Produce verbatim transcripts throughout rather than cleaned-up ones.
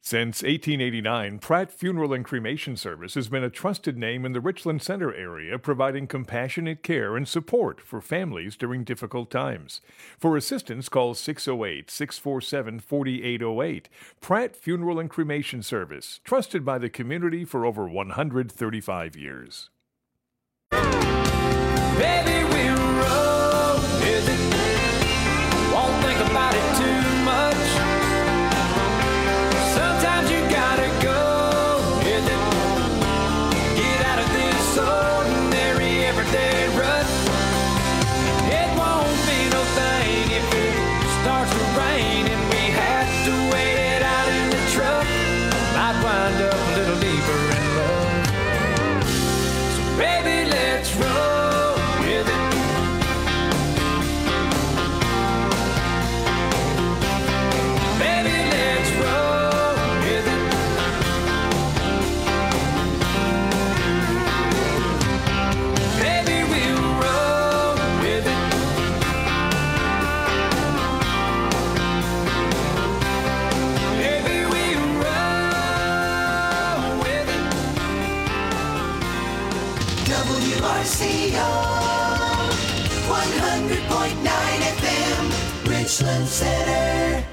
Since eighteen eighty-nine, Pratt Funeral and Cremation Service has been a trusted name in the Richland Center area, providing compassionate care and support for families during difficult times. For assistance, call six oh eight, six four seven, four eight oh eight. Pratt Funeral and Cremation Service, trusted by the community for over one hundred thirty-five years. Baby, we'll roll with it. Won't think about it too much. Sometimes you gotta go with it. Get out of this ordinary everyday rut. It won't be no thing if it starts to rain and we have to wait it out in the truck. Might wind up a little deeper in love. So baby, let's roll with it. Baby, let's roll with it. Baby, we'll roll with it. Baby, we'll roll with it. W R C O one hundred point nine F M, Richland Center.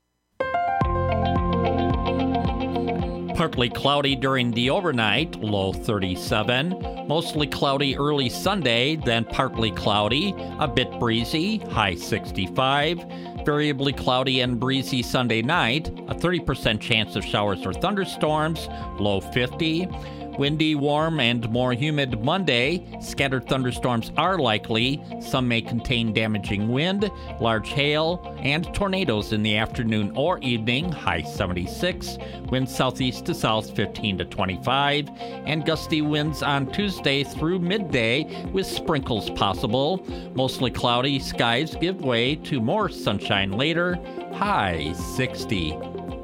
Partly cloudy during the overnight, low thirty-seven. Mostly cloudy early Sunday, then partly cloudy, a bit breezy, high sixty-five. Variably cloudy and breezy Sunday night, a thirty percent chance of showers or thunderstorms, low fifty. Windy, warm, and more humid Monday. Scattered thunderstorms are likely. Some may contain damaging wind, large hail, and tornadoes in the afternoon or evening, high seventy-six. Winds southeast to south fifteen to twenty-five. And gusty winds on Tuesday through midday with sprinkles possible. Mostly cloudy skies give way to more sunshine later, high sixty.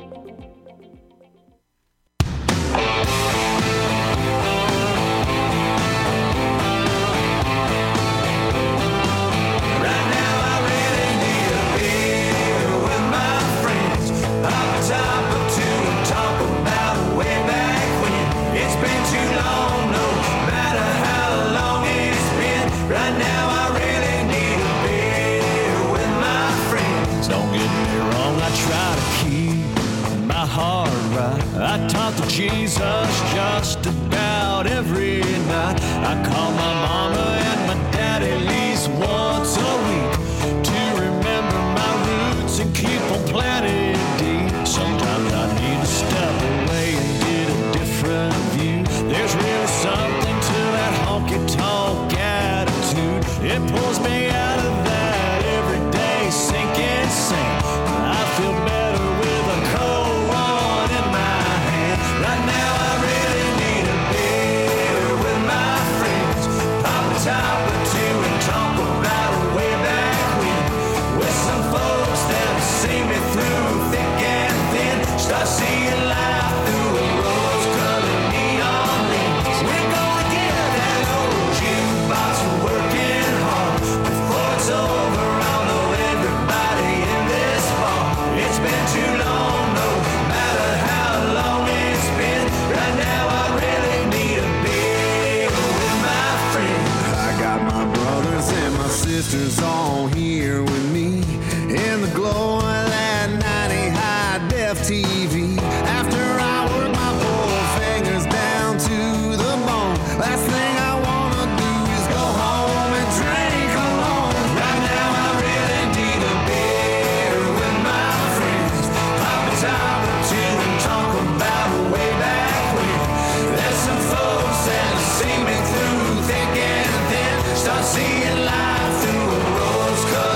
I talk to Jesus just about every night. I call my mama and my dad at least once a week to remember my roots and keep them planted deep. Sometimes I need to step away and get a different view. There's really something to that honky-tonk attitude. It pulls me out of that everyday sinking sand. I feel better with a cold one in my hand. Right now I really need a beer with my friends. Pop a top or two and talk about way back when. With some folks that'll see me through thick and thin. Start seeing life through a rose-colored neon lens. We're gonna get that old jukebox working hard. Before it's over, I'll know everybody in this bar. It's been too long, no matter how long it's been. Right now I really need a beer with my friends. I got my brothers and my sisters all here with me in the glow of that ninety high def T V. After I work my four fingers down to the bone, last thing I wanna do is go home and drink alone. Right now I really need a beer with my friends. Pop a top or two and talk about way back when. There's some folks that'll see me through thick and thin. Start seeing life through a rose-colored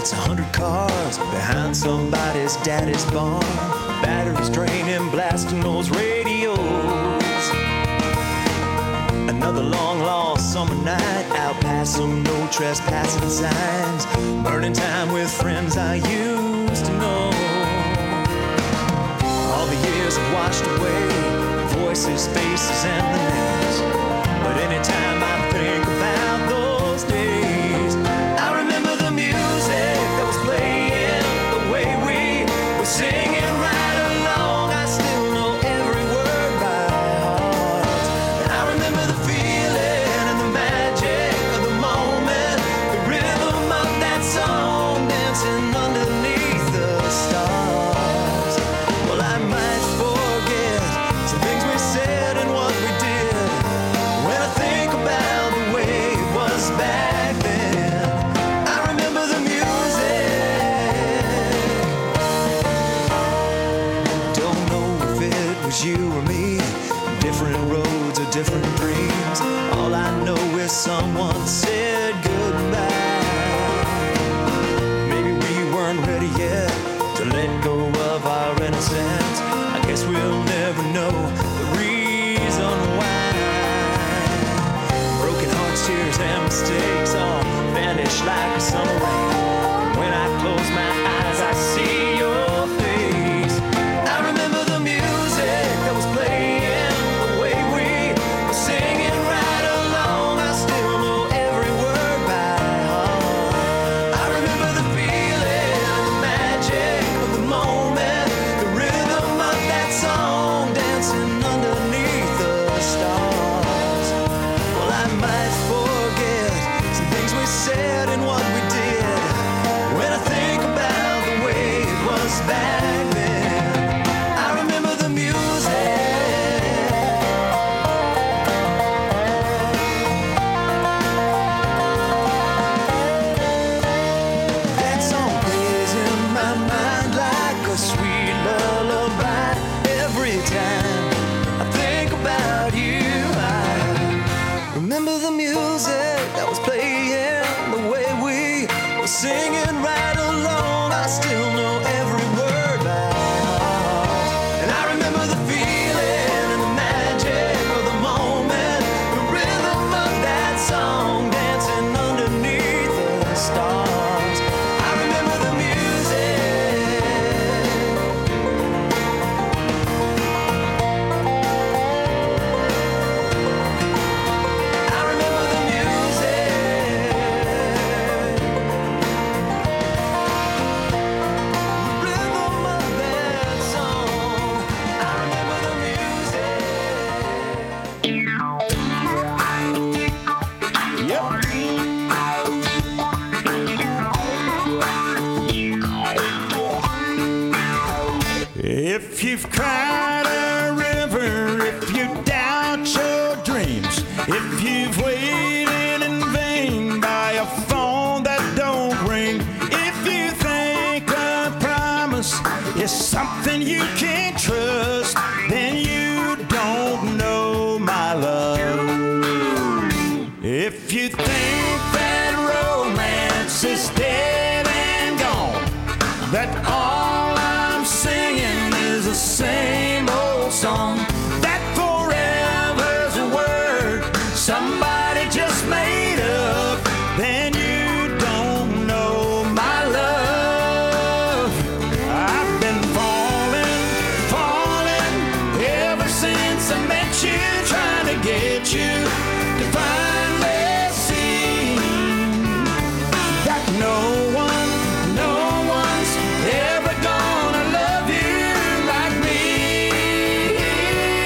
It's a hundred cars behind somebody's daddy's barn. Batteries draining, blasting those radios. Another long lost summer night out past some no trespassing signs. Burning time with friends I used to know. All the years have washed away voices, faces, and the names. But anytime I think about those days, I remember the music that was playing, the way we were singing right along. I still know every word by heart. I remember the feeling and the magic of the moment, the rhythm of that song dancing underneath the stars. Well, I might forget some things we said and what we did when I think about the way it was back then. I remember the music. Don't know if it was you or me. Different roads or different dreams. All I know is someone said goodbye. Maybe we weren't ready yet to let go of our innocence. I guess we'll never know the reason why. Broken hearts, tears, and mistakes all vanish like a summer rain. When I close my eyes, I see your face. I remember the music that was playing, the way we were singing right along. I still know every word by heart. I remember the feeling and the magic of the moment, the rhythm of that song dancing underneath the stars. Well, I might forget some things we said and what we did when I think about the way it was back then. I remember the music. That song plays in my mind like a sweet lullaby. Every time I think about you, I remember the music that was playing, the way we were singing right along. I still know every word by heart. And I remember the feeling and the magic of the moment, the rhythm of that song dancing underneath the stars. I remember the music. I remember the music. The rhythm of that song. I remember the music. If you've cried a river, if you doubt your dreams, if you've waited in vain by a phone that don't ring, if you think a promise is something you can't trust, then you don't know my love. If you think that romance is dead and gone, that all I'm singing is the same old song, that forever's a word somebody just made up, then you don't know my love. I've been falling, falling ever since I met you, trying to get you to finally see that no one, no one's ever gonna love you like me.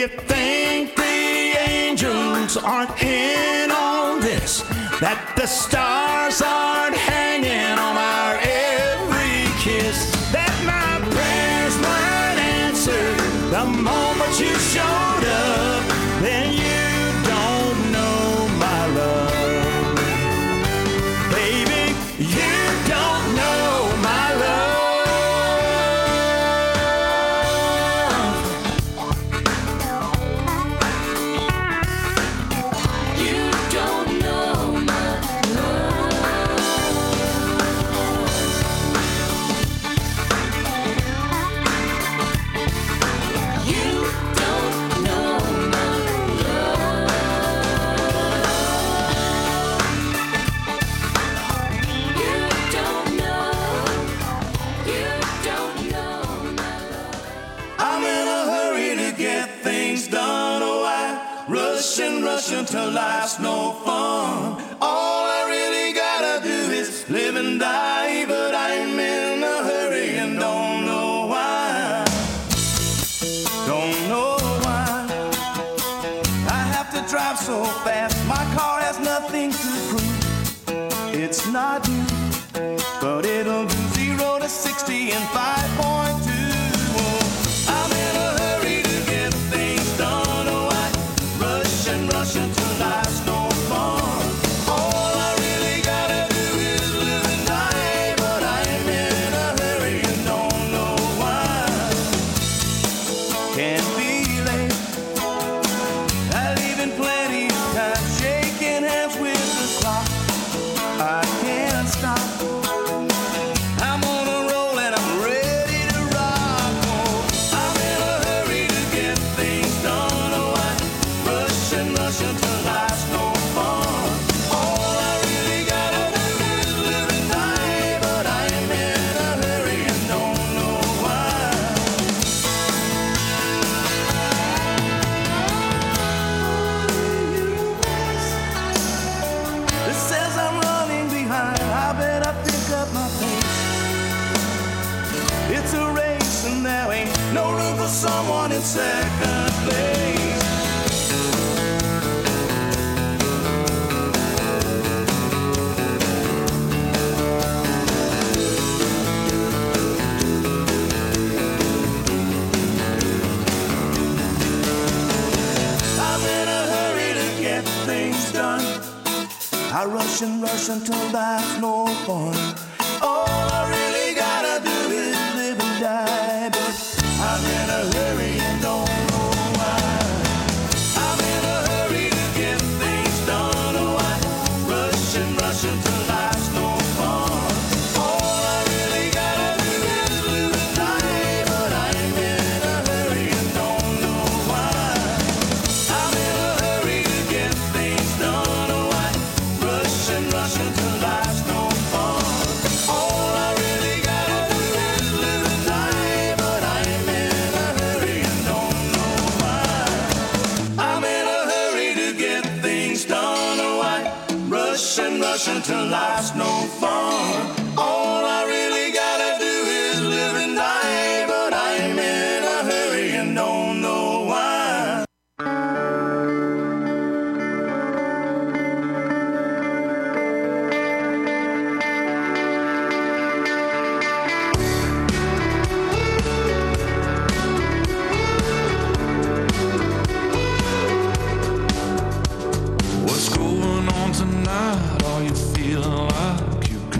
you think the angels aren't in on this? That the stars aren't hanging on our every kiss? That my prayers weren't answered the moment you showed up? Then you don't know my love. Baby, you don't know my love. You don't know my love. You don't know my love. You don't know. You don't know my love. I'm in a hurry to get things done. Oh, I rush and rush until life's no fun. All I really gotta do is live and die, but I'm in a hurry and don't know why. Don't know why I have to drive so fast. My car has nothing to prove. It's not new, but it'll do zero to sixty in five point two. I'm in a hurry to get things done. Oh, I rush and rush until life's no fun. All I really gotta do is live and die, but I'm in a hurry and don't know why. Can't be late. I leave in plenty of time, shaking hands with the clock. I can't stop. I'm on a roll and I'm ready to rock. Oh, I'm in a hurry to get things done. Oh, I rush and rush until life's no fun. All I really gotta do is live and die, but I'm in a hurry and don't know why. It says I'm running behind. I better pick up my pace. It's a race and there ain't no room for someone in second place. I'm in a hurry to get things done. I rush and rush until life's no fun. All I really gotta do is live and die, but I'm in a hurry and don't know why. I'm in a hurry to get things done. Oh, I rush and rush until life's no fun. All I really gotta do is live and die, but I'm in a hurry and don't know why. I'm in a hurry to get things done. Oh, I rush and rush until life's no fun. All I really gotta do is live and die, but I'm in a hurry and don't know why. I'm in a hurry to get things done. Oh, I rush and rush until life's no fun. All I really gotta do is live and die, but I'm in a hurry and don't know why. What's going on tonight? Are you feeling like you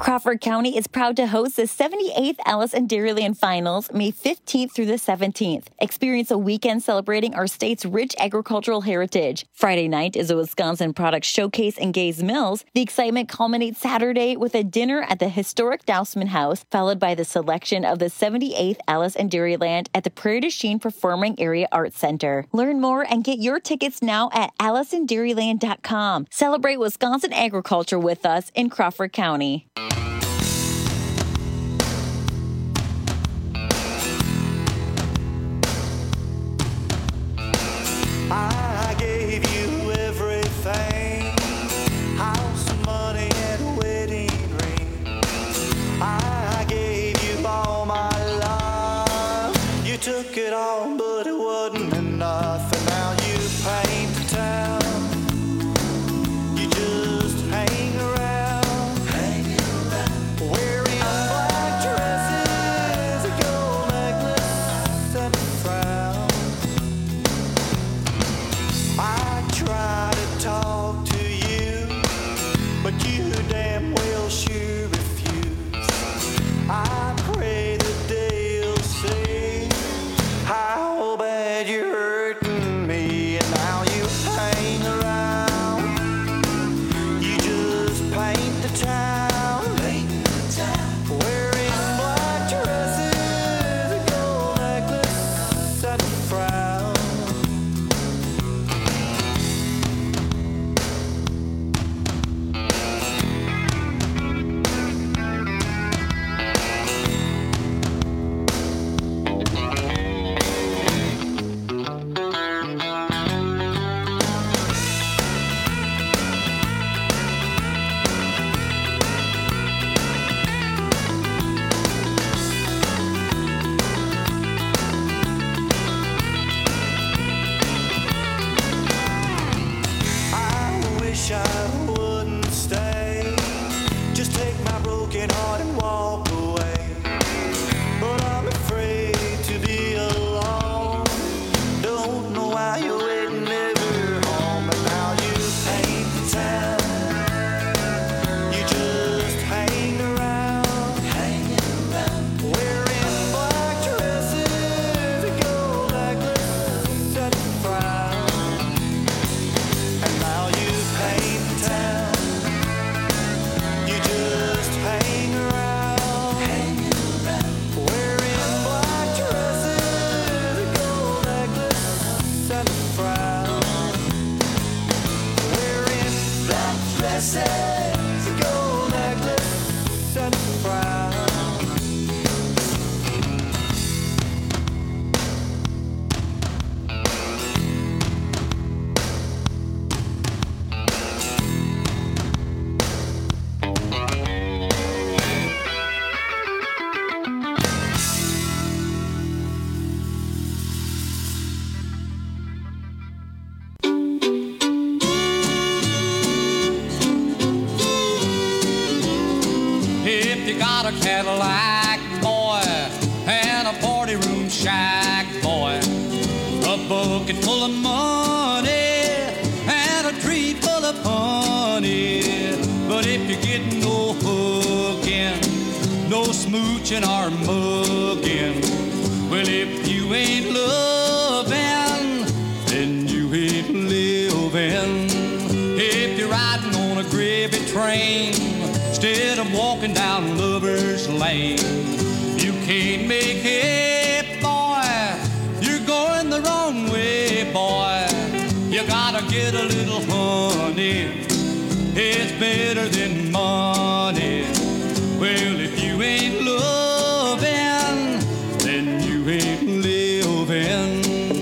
Crawford County is proud to host the seventy-eighth Alice in Dairyland Finals May fifteenth through the seventeenth. Experience a weekend celebrating our state's rich agricultural heritage. Friday night is a Wisconsin product showcase in Gays Mills. The excitement culminates Saturday with a dinner at the historic Dousman House, followed by the selection of the seventy-eighth Alice in Dairyland at the Prairie du Chien Performing Area Arts Center. Learn more and get your tickets now at alice in dairyland dot com. Celebrate Wisconsin agriculture with us in Crawford County. I gave you everything, house, money, and a wedding ring. I gave you all my love. You took it all, but it wasn't enough. And now you paint the town. You just hang around, hanging around, wearing black dresses, a gold necklace, and a frown. I try to talk to you, but you damn well sure refuse. I pray the day you'll see how bad you're hurting me. And now you hang around, you just paint the town, wearing black dresses, a gold necklace, and a frown. I wish I wouldn't stay. Just take my broken heart and walk away. But I'm afraid to be alone. Don't know why you're waiting ever home. But now you paint the town. You just hang around, hanging around, wearing black dresses, a gold necklace, and a frown. And now you paint the town. You just hang around, hanging around, wearing black dresses, a gold necklace, and a frown. Wearing black dresses, a gold necklace, and a frown. If you got a Cadillac, boy, and a party room shack, boy, a bucket full of money, and a tree full of honey. But if you're getting no hooking, no smooching or mugging, well, if you ain't loving, then you ain't living. If you're riding on a gravy train instead of walking down Lover's Lane, you can't make it, boy. You're going the wrong way, boy. You gotta get a little honey. It's better than money. Well, if you ain't loving, then you ain't living.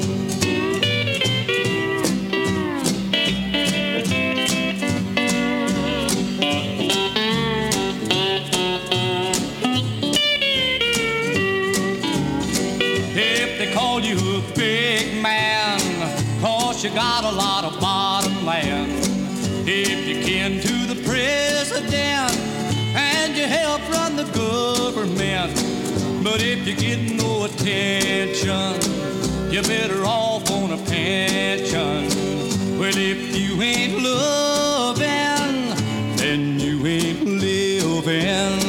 If they call you a big man, 'cause you got a lot of bottom land. If you kin to the president and you help run the government, but if you get no attention, you're better off on a pension. Well, if you ain't loving, then you ain't living.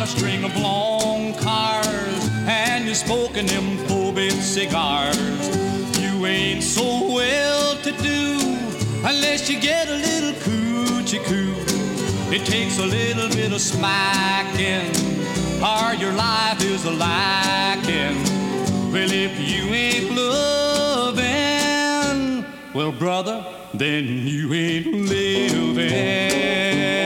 got a string of long cars and you're smoking them four-bit cigars. You ain't so well to do unless you get a little coochie coo. It takes a little bit of smacking or your life is a lacking. Well, if you ain't loving, well, brother, then you ain't living.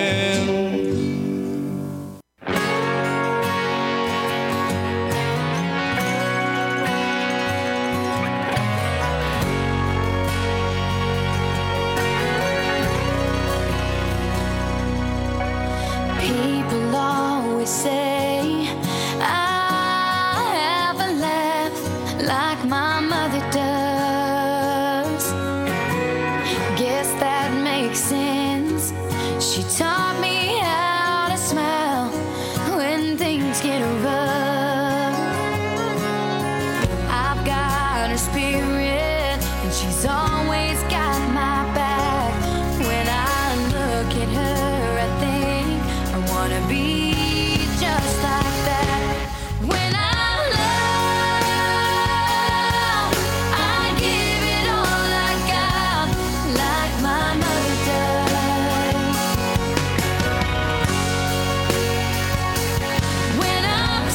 People always say I haven't laughed like my mother does. Guess that makes sense. She taught me how to smile when things get rough. I've got her spirit and she's always got my back. When I look at her, I think I wanna be just like that. When I love, I give it all I got, like my mother does. When I'm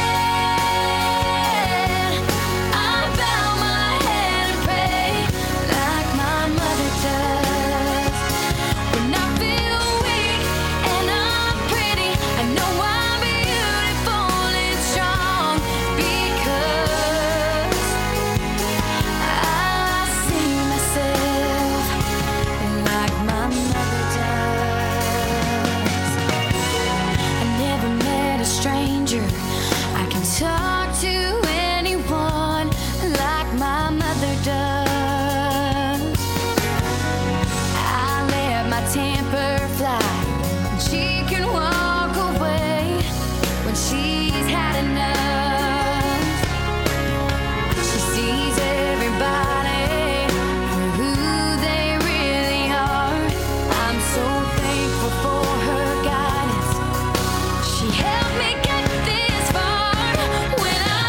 scared, I bow my head and pray, like my mother does. When I feel weak and I'm pretty, I know I'm beautiful and strong because I see myself like my mother does. I never met a stranger I can talk to anyone like my mother does. I let my temper fly. She can walk away when she's had enough. She sees everybody for who they really are. I'm so thankful for her guidance. She helped me get this far. When I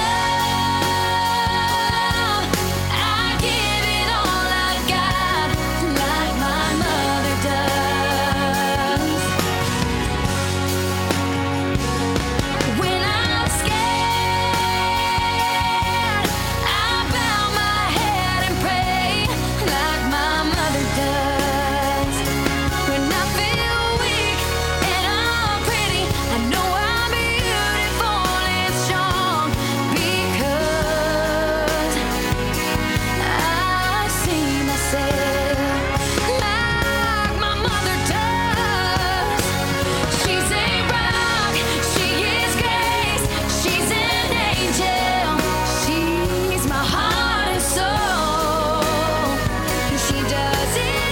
love, I give it all I got, like my mother does. When I'm scared, I bow my head and pray, like my mother does. When I feel weak and I'm pretty, I know I'm beautiful and strong because I see myself like my mother does. She's a rock, she is grace, she's an angel, she's my heart and soul. She does it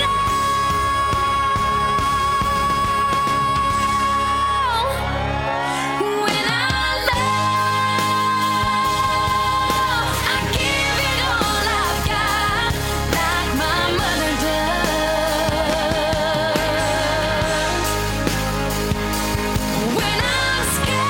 all. When I love, I give it all I've got, like my mother does. When I'm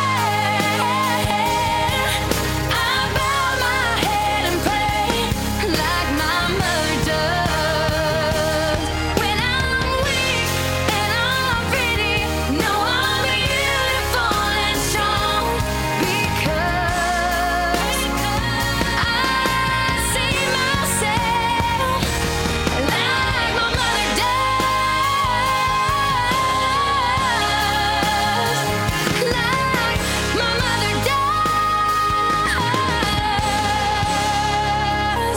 scared, I bow my head and pray, like my mother does. When I'm weak and I'm pretty, know I'm beautiful and strong because I see myself like my mother does, like my mother does.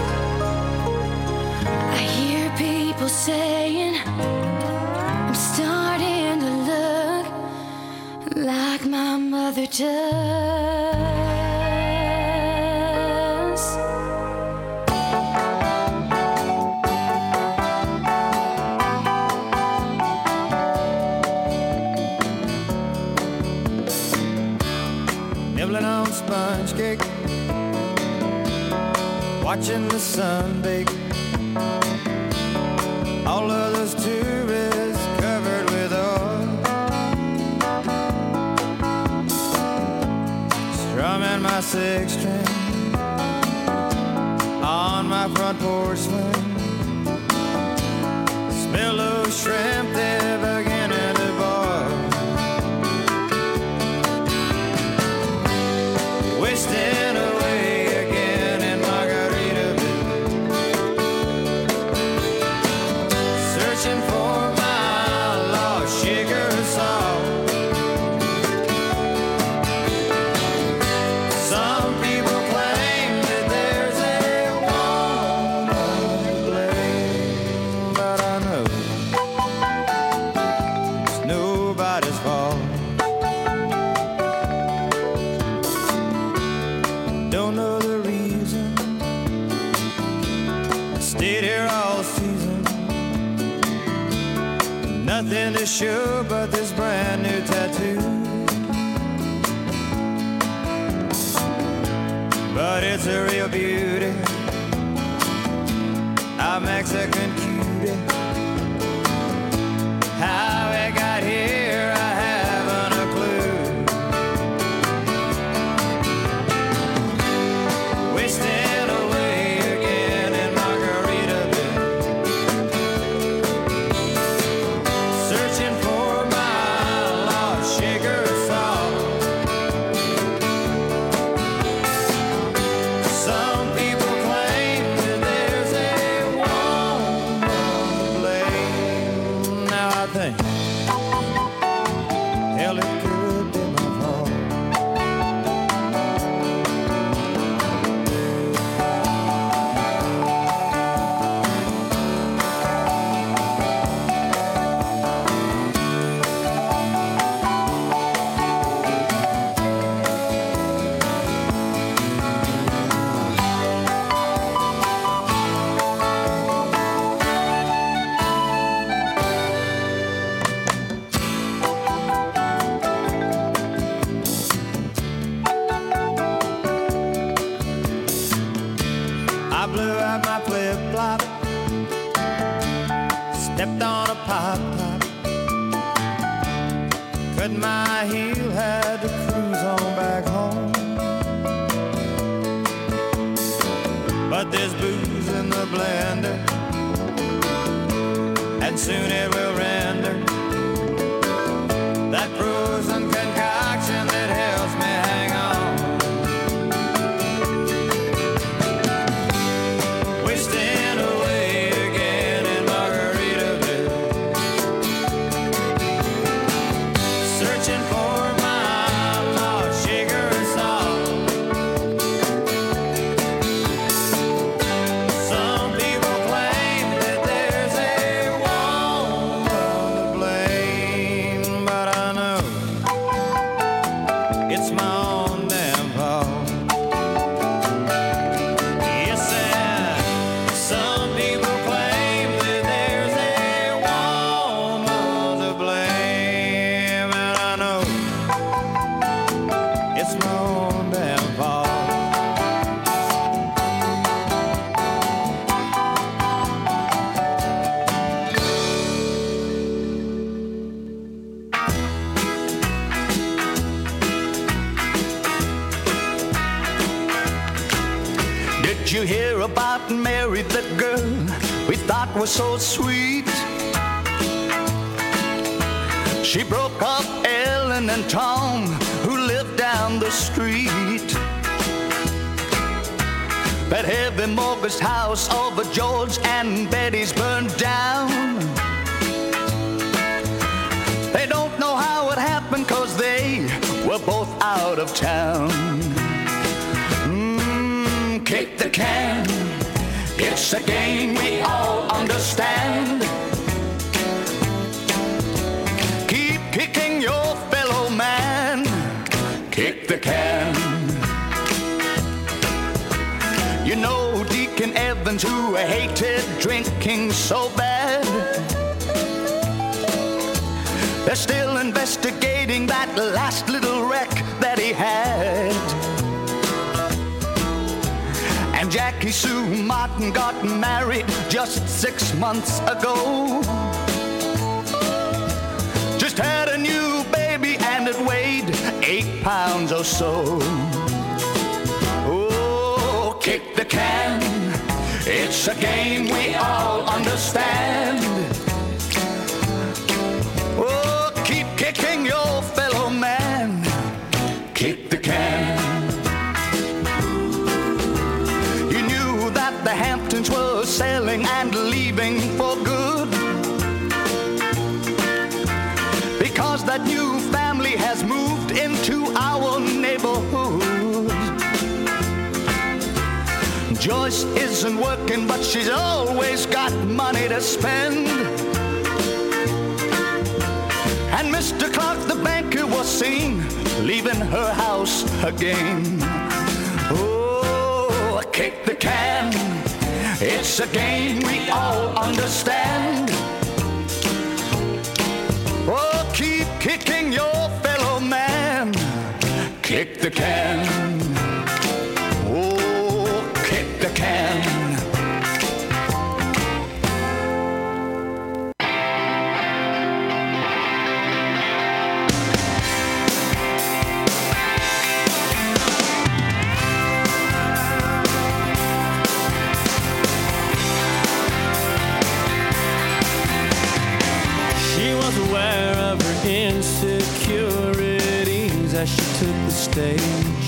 I hear people saying I'm starting to look like my mother does. Nibbling on sponge cake, watching the sun bake. All of those tourists covered with oil. six string on my front porch swing. Smell those shrimp, they're beginning to boil. Wasting away again in Margaritaville, searching for my lost sugar salt. Some people claim that there's a woman to blame, but I know it's nobody's fault. Don't know the reason. Stayed here all season. Nothing to show but this brand new tattoo. But it's a real beauty, a Mexican cutie. How it got here, I haven't a clue. Wasting away again in Margaritaville, searching for my lost sugar salt. Some people claim that there's a woman to blame. Now I think, hell, it could be my fault. I blew out my flip-flop, stepped on a pop top, cut my heel, had to cruise on back home. But there's booze in the blender, and soon it will render that frozen concoction that helps me hang on. Wasting away again in Margaritaville, searching for my lost sugar and salt. Some people claim that there's a woman to blame, but I know it's my own damn fault. Yes, and some people claim that there's a woman to blame, and I know it's my own damn fault. Did you hear about Mary, the girl we thought was so sweet? She broke up Ellen and Tom, who lived down the street. That heavy mortgage house over George and Betty's burned down. They don't know how it happened, 'cause they were both out of town. Mm, kick the can, it's a game we all understand. Keep kicking your fellow man, kick the can. You know Deacon Evans, who hated drinking so bad, they're still investigating that last little wreck that he had. And Jackie Sue Martin got married just six months ago. Just had a new baby and it weighed eight pounds or so. kick the can. It's a game we all understand. Oh, keep kicking your fellow man. Kick the can. You knew that the Hamptons were selling and leaving for good, because that new family has moved into our neighborhood. Joyce isn't working, but she's always got money to spend. And Mister Clark, the banker, was seen leaving her house again. Oh, kick the can. It's a game we all understand. Oh, keep kicking your fellow man. Kick the can. Oh, kick the can. Aware of her insecurities as she took the stage.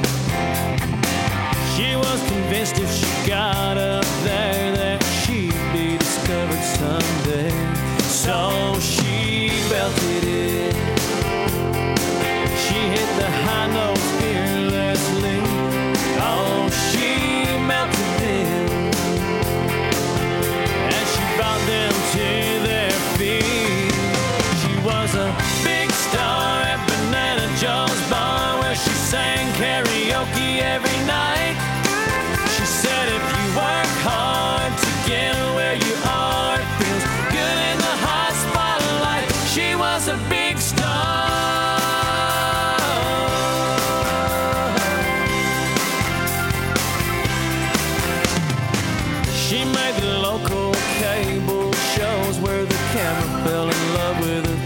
She was convinced if she got up there that she'd be discovered someday. So she belted it. She hit the high notes fearlessly. Oh, she melted it. And she brought them to their feet. Was a big star at Banana Joe's bar, where she sang karaoke every night. She said if you work hard to get where you are, it feels good in the hot spotlight. She was a big star. She made the local cable shows where the camera fell in love with her.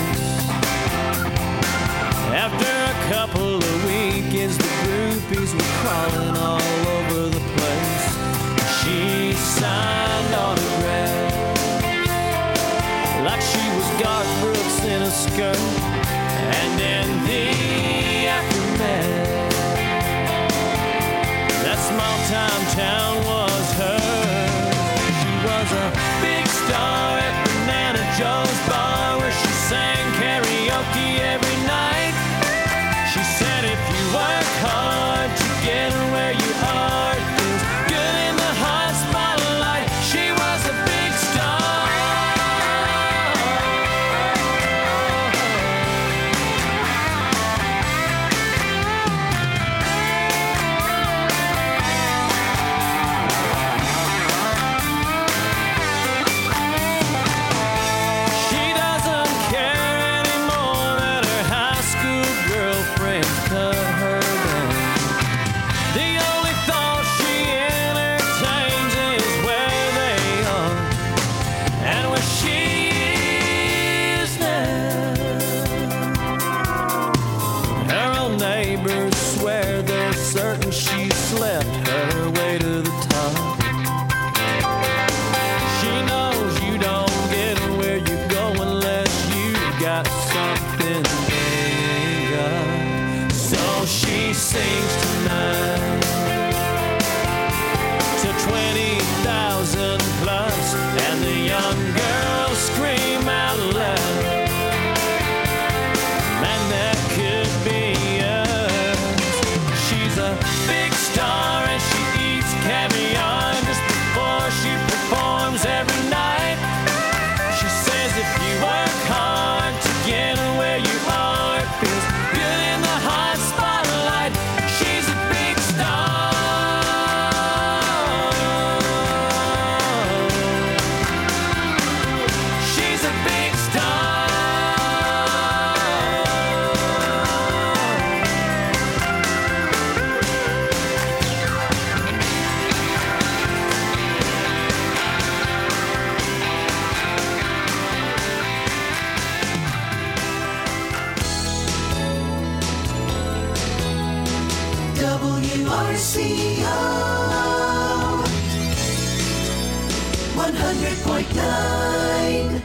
After a couple of weekends, the groupies were crawling all over the place. She signed autographs like she was Garth Brooks in a skirt. And in the aftermath, that small-time town was hers. She was a big star at Banana Joe's bar, where she sang karaoke every night. She said if you work hard to get where you are, it feels good in the hot spotlight. She was a big star. She doesn't care anymore that her high school girlfriend cut her down. The only thought she entertains is where they are and where she is now. Her own neighbors swear they're certain she slept her way to the top. She knows you don't get where you go unless you got something they ain't got. So she sings tonight to twenty thousand plus, and the young girls scream out loud, man, that could be us. She's a big star and she eats caviar just before she performs every night. She says if you work hard to get where you are, it feels good in the hot spotlight. She's a big star. She's a big star. W R C O hundred point nine.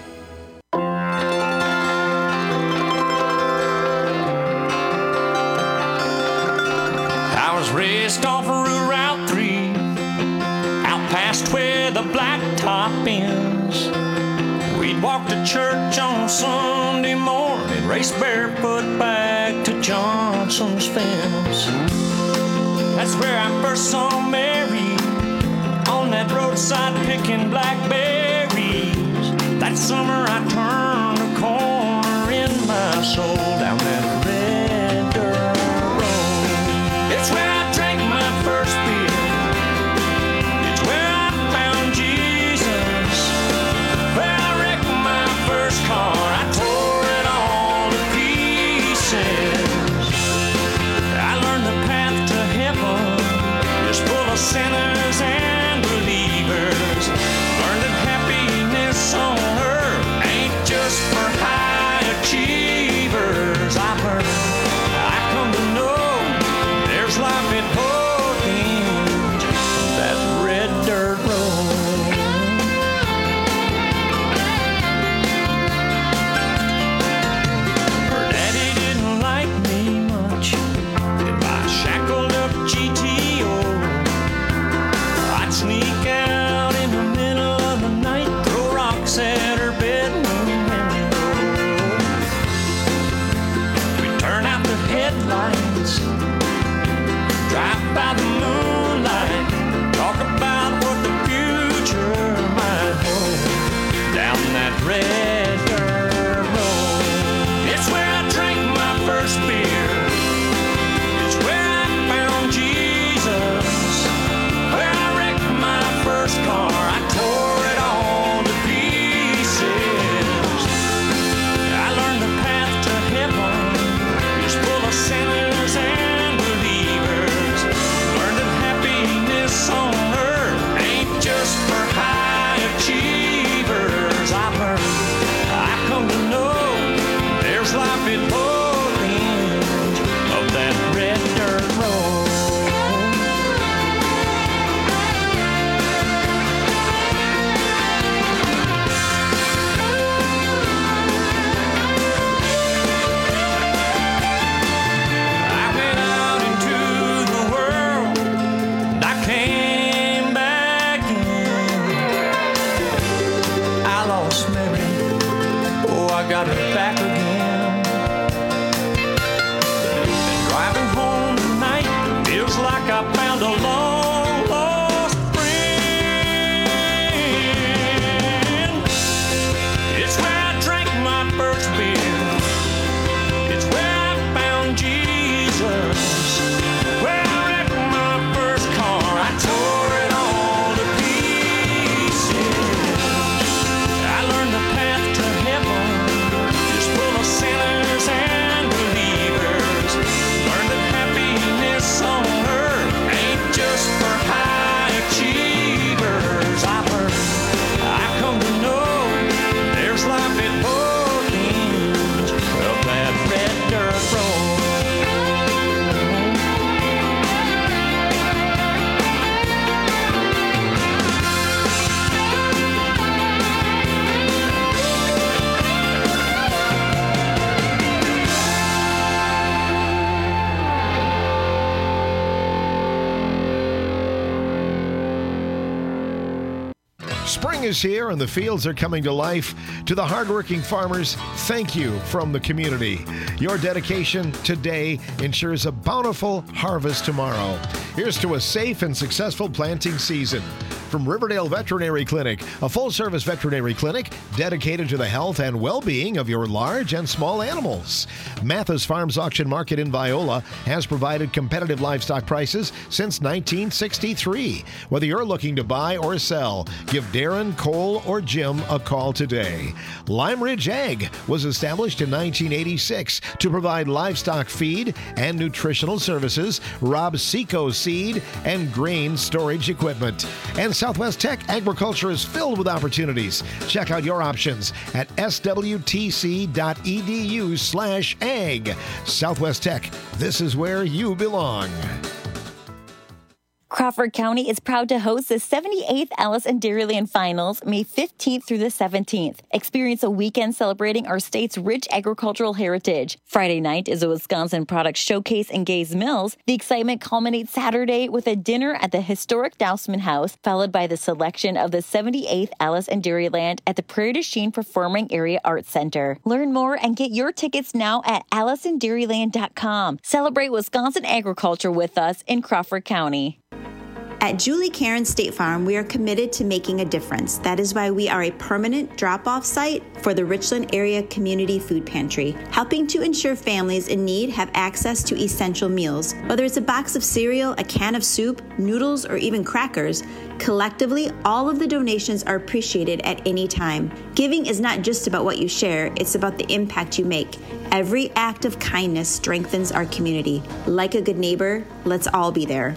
I was raised off of Route three, out past where the blacktop ends. We'd walk to church on Sunday morning, race barefoot back to Johnson's fence. That's where I first saw Mary, on that roadside picking blackberries. That summer I turned a corner in my soul down that red dirt road. It's where I drank my first beer. It's where I found Jesus. Where I wrecked my first car. I tore it all to pieces. I learned the path to heaven is full of sinners and believers. Learned that happiness on earth ain't just for high achievers. I've heard, I come to know there's life at both ends of that red dirt road. Her daddy didn't like me much if I shackled up G T O. I'd sneak out in the middle of the night, throw rocks at her bedroom window. We'd turn out the headlights, drive by the moonlight, talk about what the future might hold down that red dirt road. It's where I drank my first beer. It's where I found Jesus. Where I wrecked my first car. I tore it all to pieces. I learned the path to heaven is full of sinners and believers. Learned that happiness on earth ain't just for high achievers. I've heard, I come to know there's life at both ends of that red dirt road. I went out into the world, and I came back in. I lost Mary, oh, I got her back again. And driving home tonight feels like I found a long lost friend. It's where I drank my first beer. It's where I found Jesus. Where I wrecked my first car. I tore it all to pieces. I learned the path to heaven is full of sinners and believers. Learned that happiness on earth ain't just for high achievers. I've heard, I come to know there's life at both ends of that red dirt road. Spring is here and the fields are coming to life. To the hardworking farmers, thank you from the community. Your dedication today ensures a bountiful harvest tomorrow. Here's to a safe and successful planting season. From Riverdale Veterinary Clinic, a full-service veterinary clinic dedicated to the health and well-being of your large and small animals. Mathis Farms Auction Market in Viola has provided competitive livestock prices since nineteen sixty-three. Whether you're looking to buy or sell, give Darren, Cole, or Jim a call today. Lime Ridge Ag was established in nineteen eighty-six to provide livestock feed and nutritional services, Rob Seco seed, and grain storage equipment. And Southwest Tech Agriculture is filled with opportunities. Check out your options at swtc.edu slash ag. Southwest Tech, this is where you belong. Crawford County is proud to host the seventy-eighth Alice and Dairyland Finals May fifteenth through the seventeenth. Experience a weekend celebrating our state's rich agricultural heritage. Friday night is a Wisconsin product showcase in Gays Mills. The excitement culminates Saturday with a dinner at the historic Dousman House, followed by the selection of the seventy-eighth Alice and Dairyland at the Prairie du Chien Performing Area Arts Center. Learn more and get your tickets now at alice and dairyland dot com. Celebrate Wisconsin agriculture with us in Crawford County. At Julie Karen State Farm, we are committed to making a difference. That is why we are a permanent drop-off site for the Richland Area Community Food Pantry, helping to ensure families in need have access to essential meals. Whether it's a box of cereal, a can of soup, noodles, or even crackers, collectively, all of the donations are appreciated at any time. Giving is not just about what you share, it's about the impact you make. Every act of kindness strengthens our community. Like a good neighbor, let's all be there.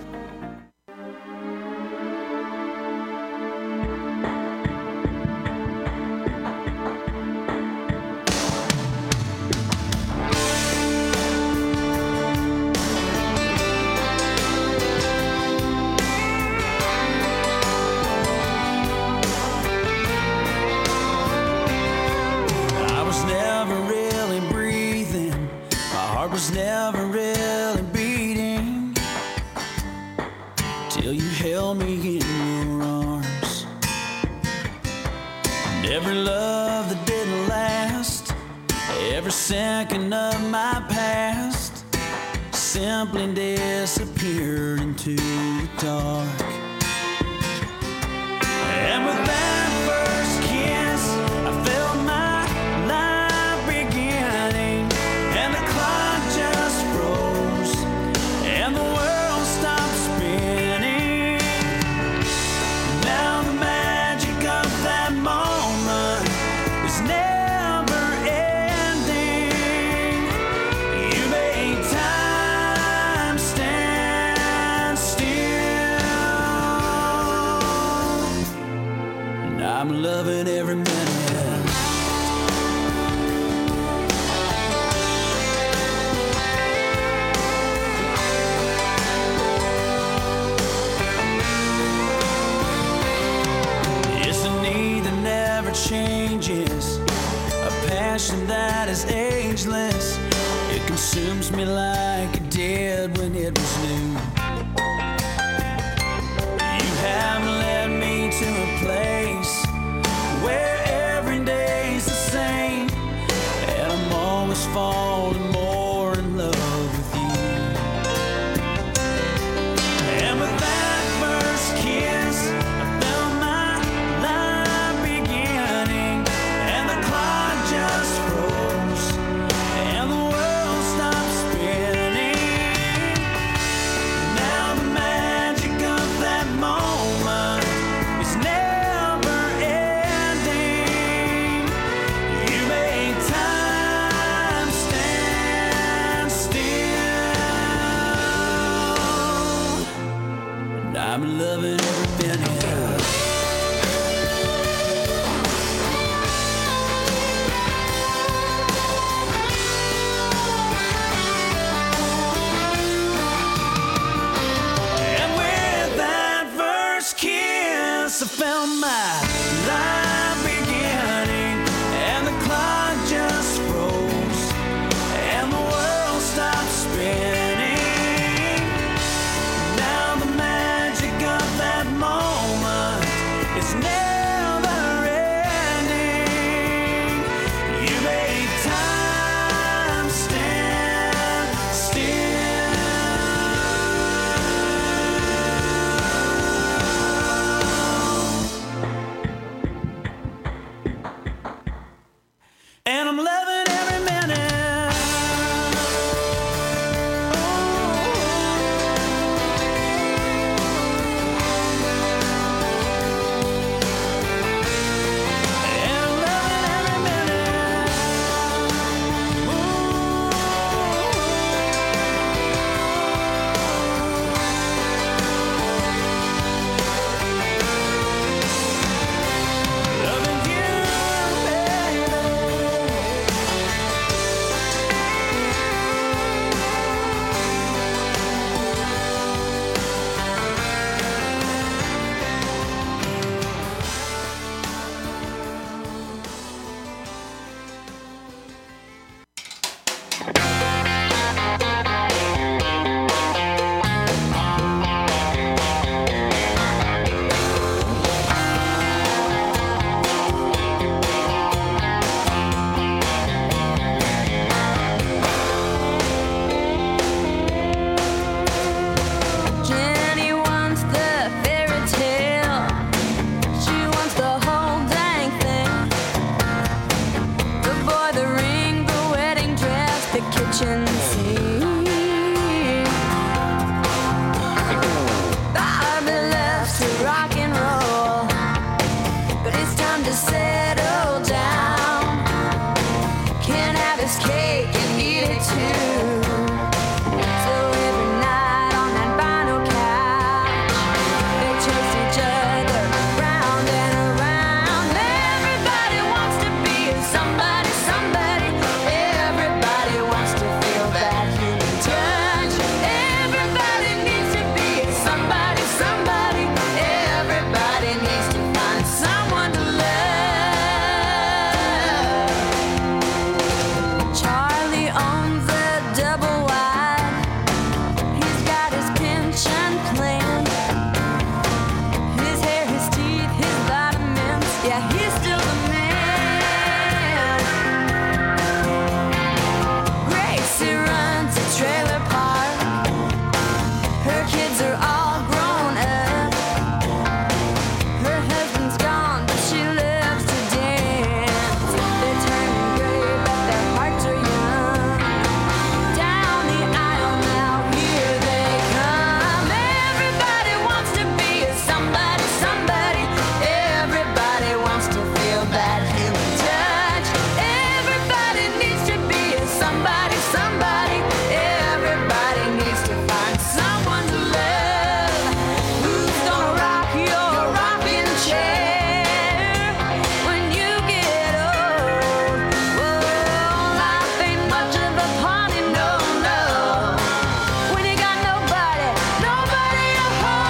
kitchen sink. I've been left to rock and roll, but it's time to settle down. Can't have his cake and eat it too. So every night on that vinyl couch, they chase each other round and around. Everybody wants to be somebody, somebody. Everybody wants to feel that human touch. Everybody needs to be somebody, somebody. Everybody needs to find someone to love. Charlie owns a double wide. He's got his pension plan. His hair, his teeth, his vitamins. Yeah, he's still the man. Gracie runs a trailer park. Her kids are all grown up. Her husband's gone, but she loves to dance. They're turning gray, but their hearts are young. Down the aisle now, here they come. Everybody wants to be somebody, somebody. Everybody wants to feel that human touch. Everybody needs to be somebody, somebody. Everybody needs to find someone to love. Who's gonna rock your rocking chair when you get old? Whoa, life ain't much of a party, no, no. When you got nobody, nobody to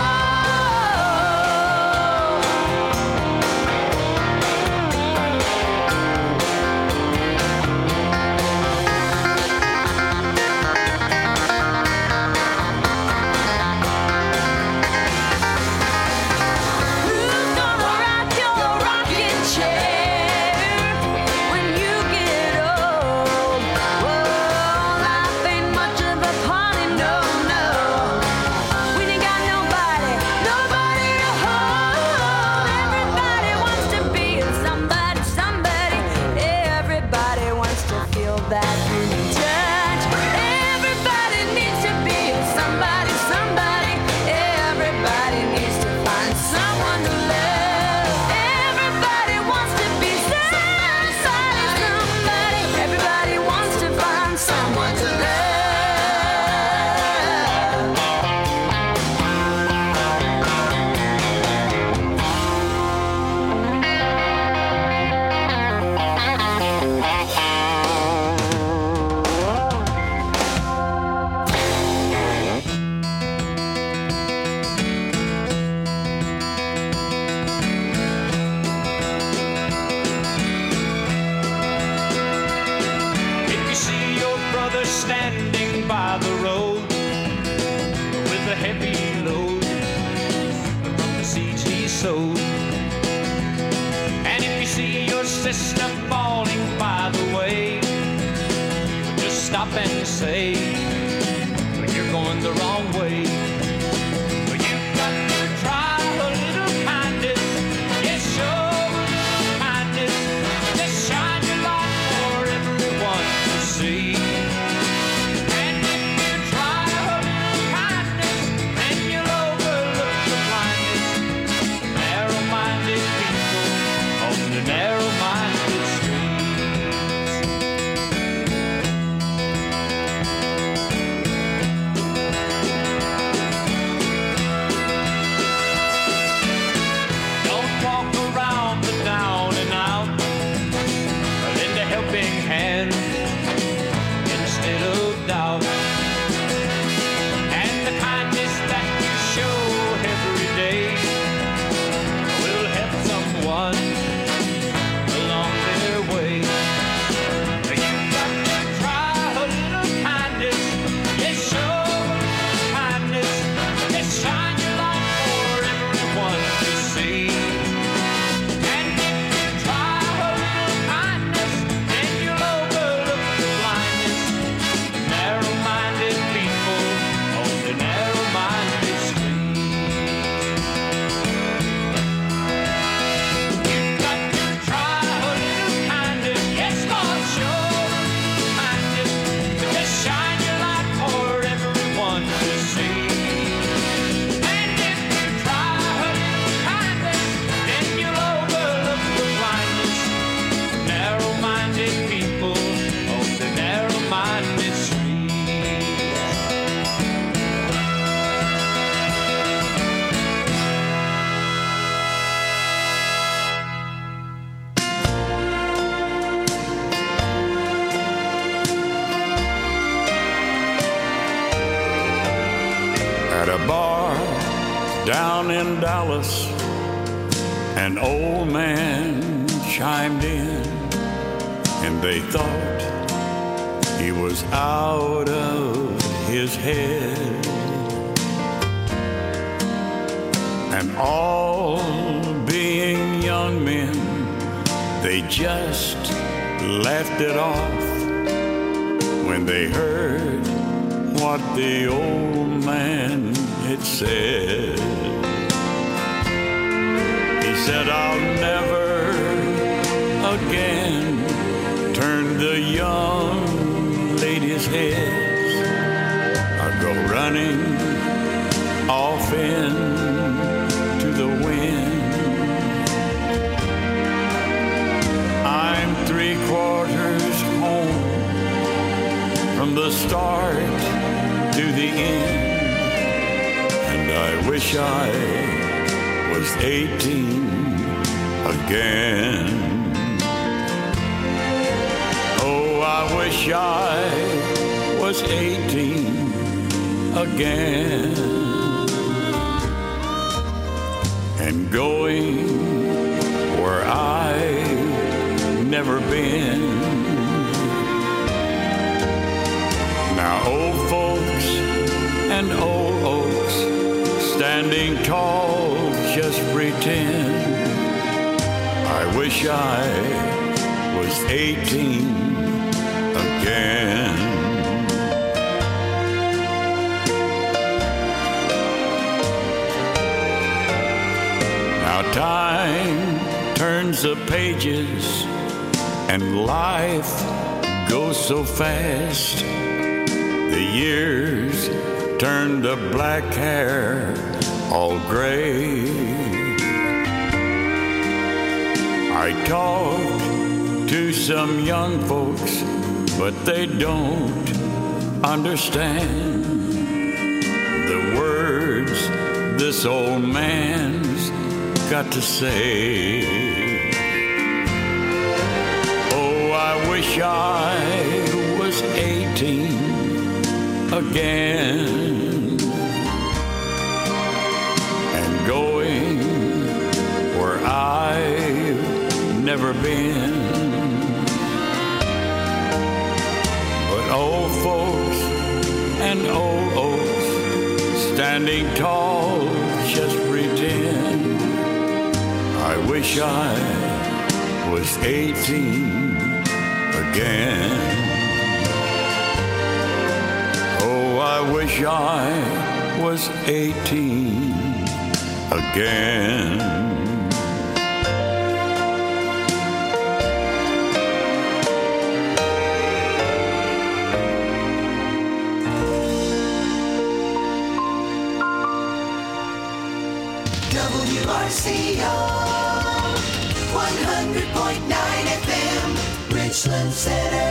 Who's gonna rock your rocking chair when you get old? Whoa, life ain't much of a party, no, no. When you got nobody, nobody to hold. Everybody wants to be somebody, somebody. Everybody wants to feel that human touch. Everybody needs to be somebody, somebody. Everybody needs to find someone to love. Everybody wants to be somebody, somebody. Everybody wants to find someone to love. If you see your brother standing by the road with a heavy load from the seeds he sowed, and if you see your sister falling by the way, just stop and say, "Well, you're going the wrong way." Well, you've got to try a little kindness. Yes, show a little kindness. Just shine your light for everyone to see. And if you try a little kindness, then you'll overlook the blindness. Narrow-minded people on the narrow-minded streets. Down in Dallas, an old man chimed in, and they thought he was out of his head. And all being young men, they just laughed it off when they heard what the old man had said. He said, I'll never again turn the young ladies' heads. I'll go running off into the wind. I'm three quarters home from the start to the end, and I wish I was eighteen again. Oh, I wish I was eighteen again, and going where I've never been. Now old folks and old oaks standing tall just pretend. I wish I was eighteen again. Now time turns the pages and life goes so fast. The years turn the black hair all gray. I talk to some young folks, but they don't understand the words this old man's got to say. Oh, I wish I was eighteen again, and going where I've never been. But old folks and old oaks standing tall just pretend. I wish I was eighteen again. I wish I was eighteen again. W R C O one hundred point nine F M, Richland Center.